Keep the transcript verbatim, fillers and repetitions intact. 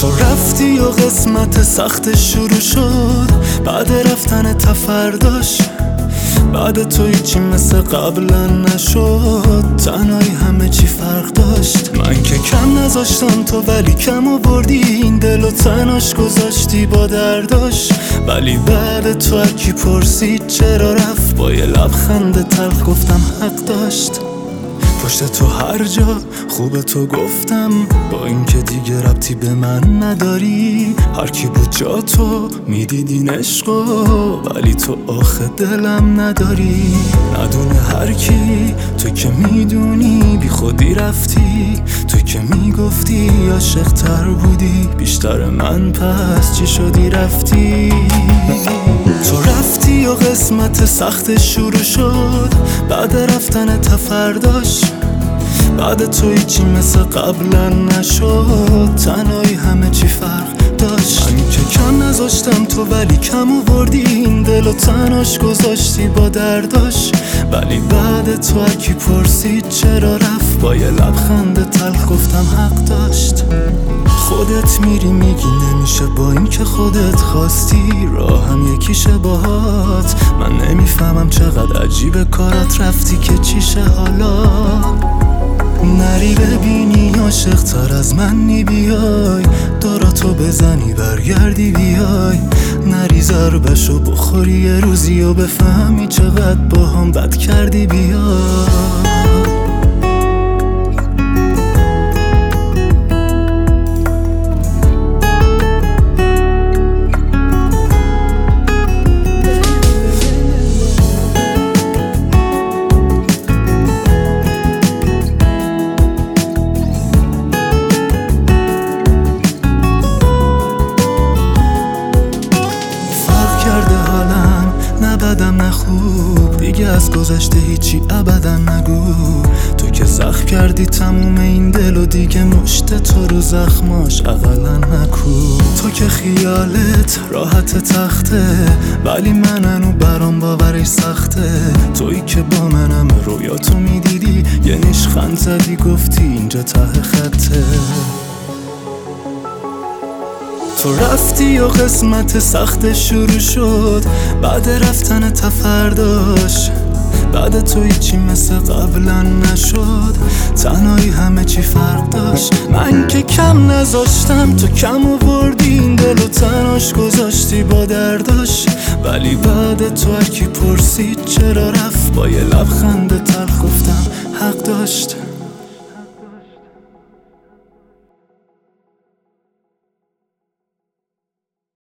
تو رفتی و قسمت سخت شروع شد، بعد رفتن تفرداش. بعد تو هیچی مثل قبلا نشد، تنهایی همه چی فرق داشت. من که کم نذاشتم تو ولی کم آوردی، این دل و تناش گذاشتی با درداش. ولی بعد تو هرکی پرسید چرا رفت، با یه لبخند تلخ گفتم حق داشت. پشت تو هر جا خوب تو گفتم، با اینکه دیگه ربطی به من نداری. هر کی بود جا تو میدیدین عشقو، ولی تو آخه دلم نداری. ندونه هر کی، تو که میدونی بی خودی رفتی. تو که میگفتی عاشق تر بودی بیشتر من، پس چی شدی رفتی؟ تو رفتی و قسمت سخت شروع شد، بعد رفتن تفرداش. بعد تو هیچی مثل قبلا نشد، تنهایی همه چی فرق داشت. من که کم نذاشتم تو ولی کم آوردی، این دل و تناش گذاشتی با درداش. ولی بعد تو هرکی پرسید چرا رفت، با یه لبخند تلخ گفتم حق داشت. خودت میری میگی نمیشه با این که خودت خواستی، راه هم یکیشه باهات. من نمیفهمم چقدر عجیبه کارات رفتی که چیشه حالا. نری ببینی عاشق تر از منی بیای، داراتو بزنی برگردی بیای. نری ضربشو بخوری یه روزی و بفهمی چقدر با هم بد کردی بیای. بدم نه خوب دیگه از گذشته هیچی ابدا نگو. تو که زخم کردی تموم این دل و دیگه مشت تو رو زخماش اقلا نکو. تو که خیالت راحت تخته، ولی من هنو برام باورش سخته. تویی که با منم رویاتو میدیدی، یه نیشخند زدی گفتی اینجا ته خطه. تو رفتی و قسمت سخت شروع شد، بعد رفتن تفرداش. بعد تو هیچی مثل قبلا نشد، تنهایی همه چی فرق داشت. من که کم نذاشتم تو کم آوردی، این دل و تناش گذاشتی با درداش. ولی بعد تو هرکی پرسید چرا رفت، با یه لبخند تلخ گفتم حق داشت.